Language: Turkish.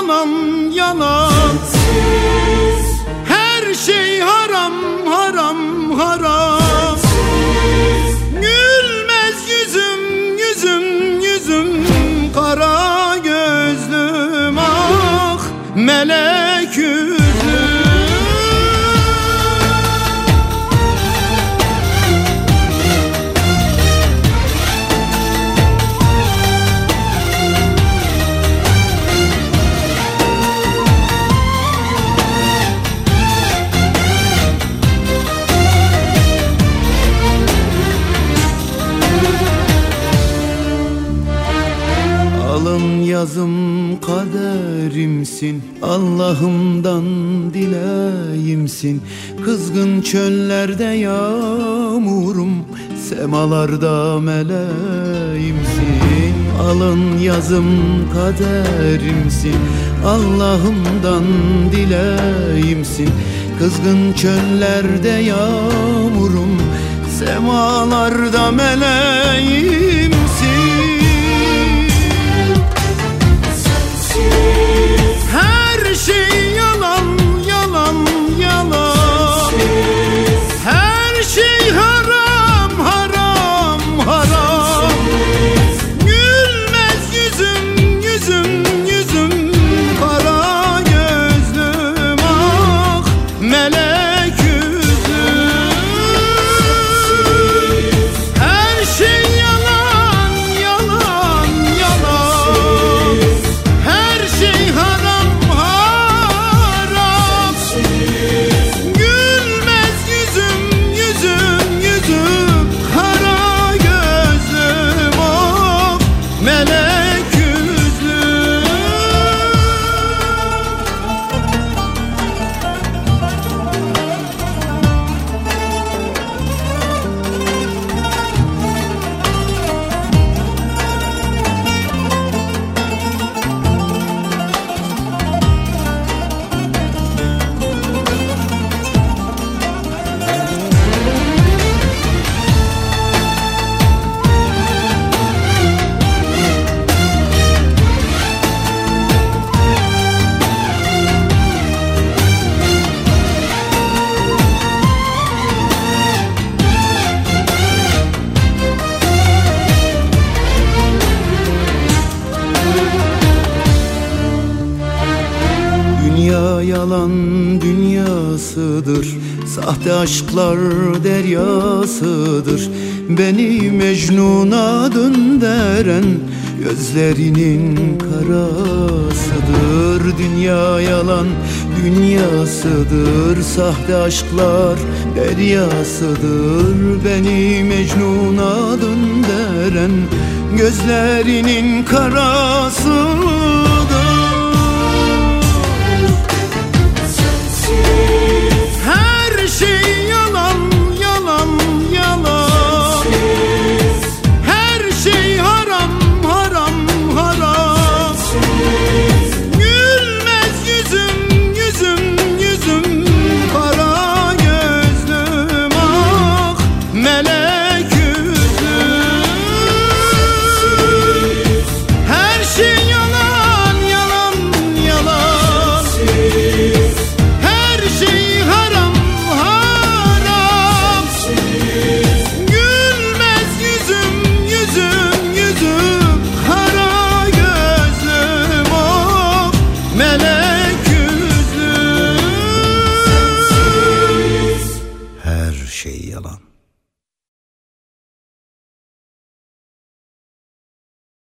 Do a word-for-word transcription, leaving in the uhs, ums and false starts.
yalan yalan. Sensiz her şey haram haram haram. Sensiz gülmez yüzüm yüzüm yüzüm, kara gözlüm ah melek yüzüm. Alın yazım kaderimsin, Allah'ımdan dileyimsin. Kızgın çöllerde yağmurum, semalarda meleğimsin. Alın yazım kaderimsin, Allah'ımdan dileyimsin. Kızgın çöllerde yağmurum, semalarda meleğimsin. Her şey yalan yalan yalan. Sensiz her şey haram haram haram. Sensiz gülmez yüzüm yüzüm yüzüm, kara gözlüm ah melek yüzüm. Her şey yalan yalan yalan. her şey haram haram. gülmez yüzüm yüzüm yüzüm, kara gözlüm ah melek yüzlüm. Dünya yalan dünyasıdır, sahte aşklar deryasıdır. Beni Mecnun'a döndüren gözlerinin karasıdır. Dünya yalan dünyasıdır, sahte aşklar deryasıdır. Beni Mecnun'a döndüren gözlerinin karasıdır.